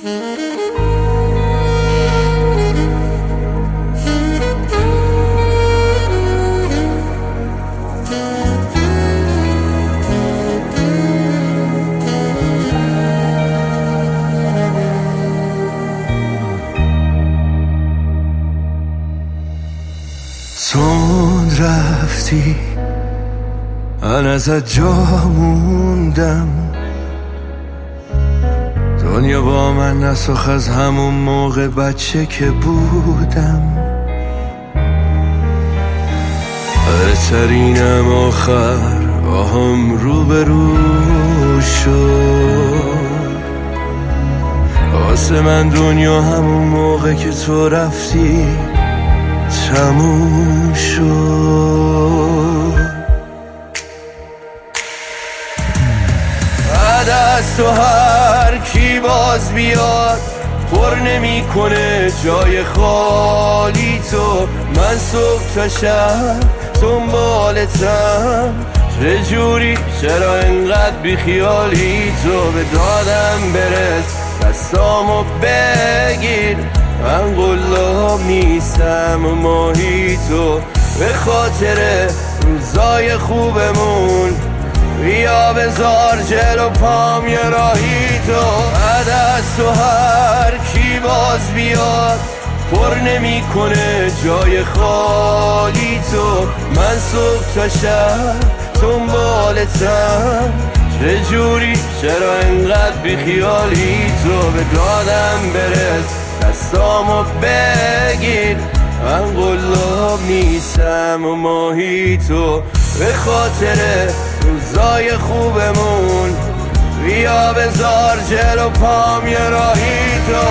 تند رفتی من ازت جا موندم، دنیا با من نساخت از همون موقع بچه که بودم. بهترینم آخر آهم رو به رو شد. واسه من دنیا همون موقع که تو رفتی تموم شد. بعد از تو هر کی باز بیاد پر نمی کنه جای خالی تو. من صبح تا شب دنبالتم، چجوری چرا انقدر بیخیالی تو؟ به دادم برس دستامو بگیر، من قلاب نیستم و ماهی تو. به خاطر روزای خوبمون بیا بذار جلو پام یه راهی تو. بعد از تو هر کی باز بیاد پر نمی کنه جای خالی تو. من صبح تا شب دنبالتم، چجوری چرا انقدر بیخیالی تو؟ به دادم برس دستامو بگیر، من قلاب نیستم و ماهی تو. به خاطر روزای خوبمون بیا بذار جلو پام یه راهی تو.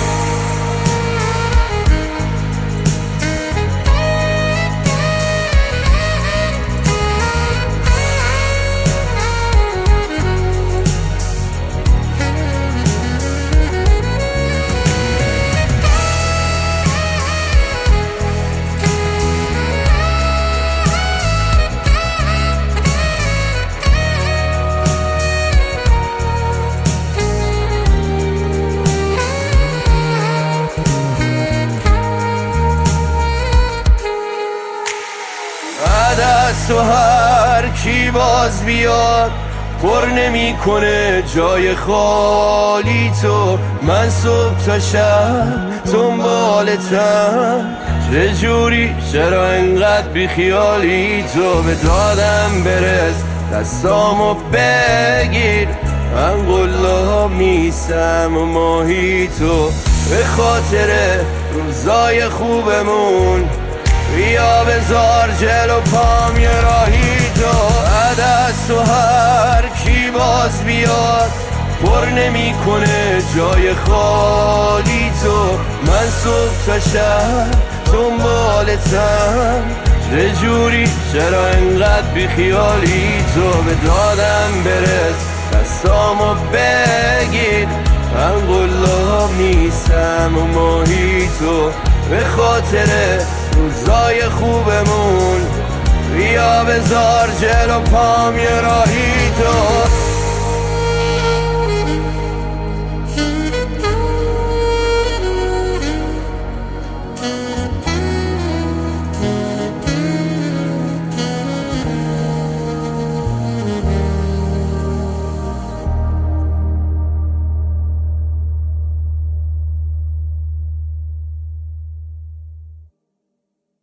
تو هر کی باز بیاد پر نمی کنه جای خالی تو. من صبح تا شب دنبالتم، چجوری چرا انقدر بیخیالی تو؟ به دادم برس دستامو بگیر، من قلاب نیستم و ماهی تو. به خاطر روزای خوبمون بیا بذار جلو پام یه راهی تو. بعد از تو هر کی باز بیاد پر نمی کنه جای خالی تو. من صبح تا شب دنبالتم، چجوری چرا انقدر بیخیالی تو؟ به دادم برس دستامو بگیر، من قلاب نیستم و ماهی تو. به خاطر روزای خوبمون بیا بذار جلو پام یه راهی تو.